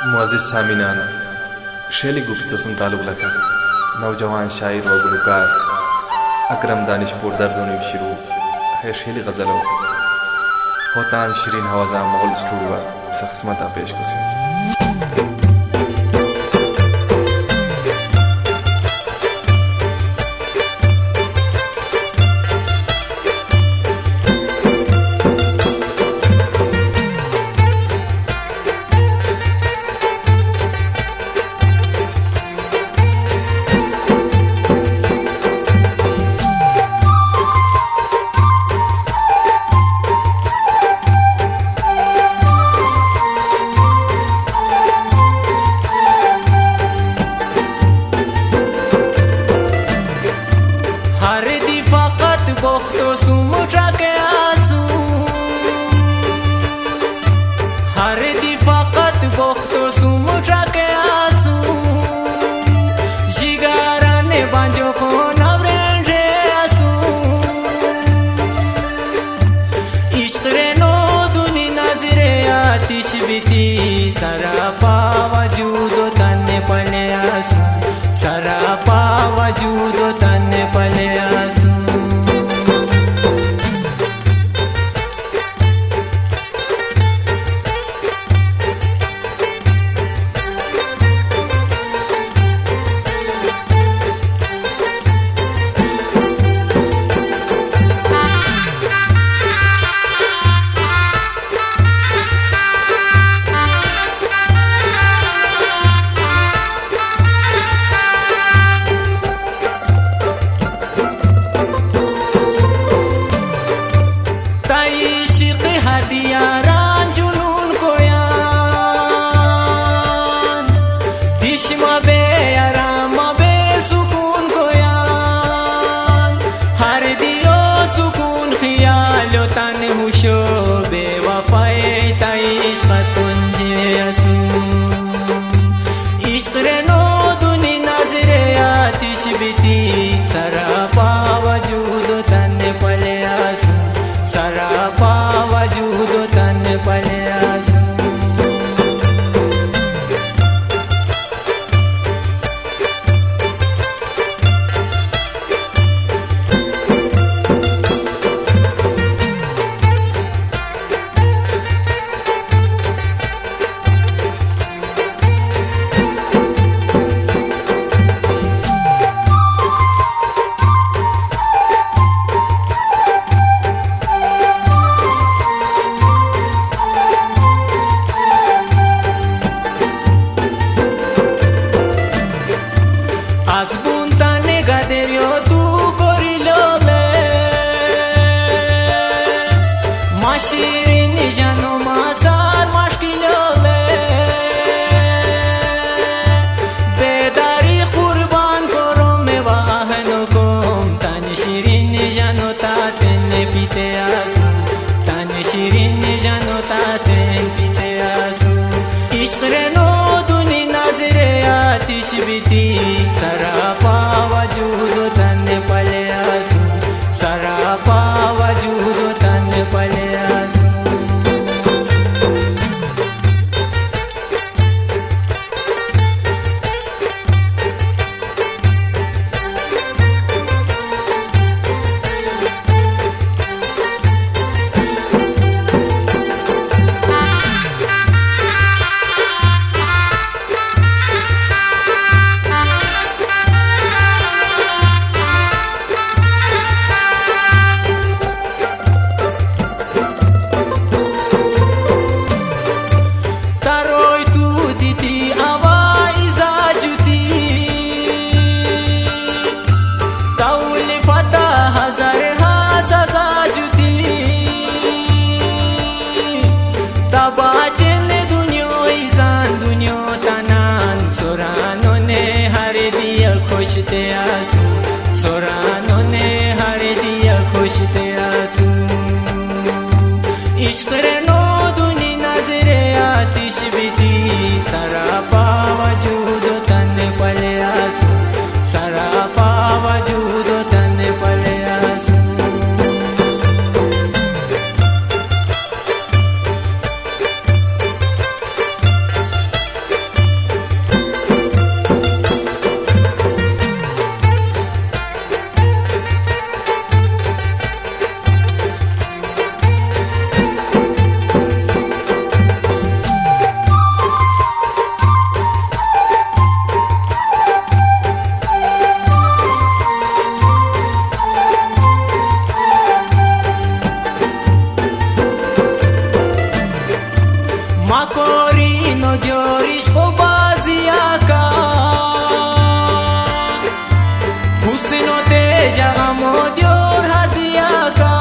मुअज़्ज़िज़ सामिनान, शेली गुफ्तगू ताल्लुक़ रखा नौजवान शायर व गुलकार अकरम दानिशपुर दर्दों शुरू है शेली गज़लों होतान शिरीन हवाजा मोगल स्टूडियो सखसमता पेश को सरापा वजूद तन पले आसू, सरापा वजूद तन पले आसू। सरापा वजूद तन पले आसू, सरापा वजूद तन पले आसू। सरापा वजूद तन पले आसू, सरापा वजूद तन पले आसू। खुशते आसू, सोरानो ने हर दिया खुशते आसू। इश्क रे नो दुनी नजरे आतिश बिती, सरापा वजूद तन पले आसू, सरापा वजूद तन पले आसू। مکاری نگاریش کو بازیا کا حسن و تیجا غمو دیور هدیا کا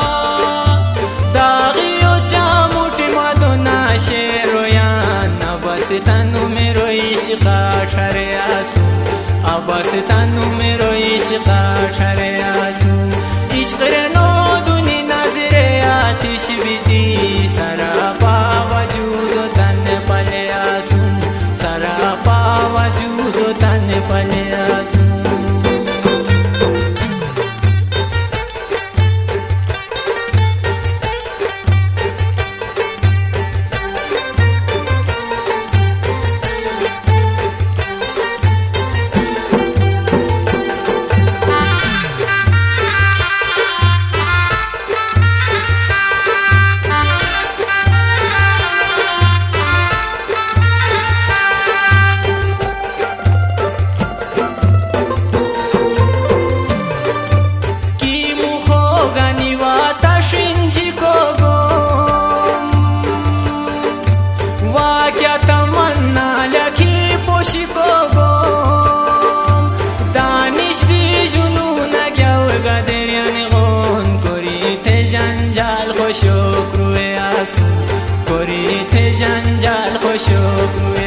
داغی و چاموٹ مدونا شیرویان عباس تنو میرو عشقا ٹھرے آسو عباس تنو میرو عشقا ٹھرے آسو عشق رنو دنی نظر آتش بیتی سراپا وجود تن پلے آسو سراپا وجود تن پلے آسو جنجال خوشو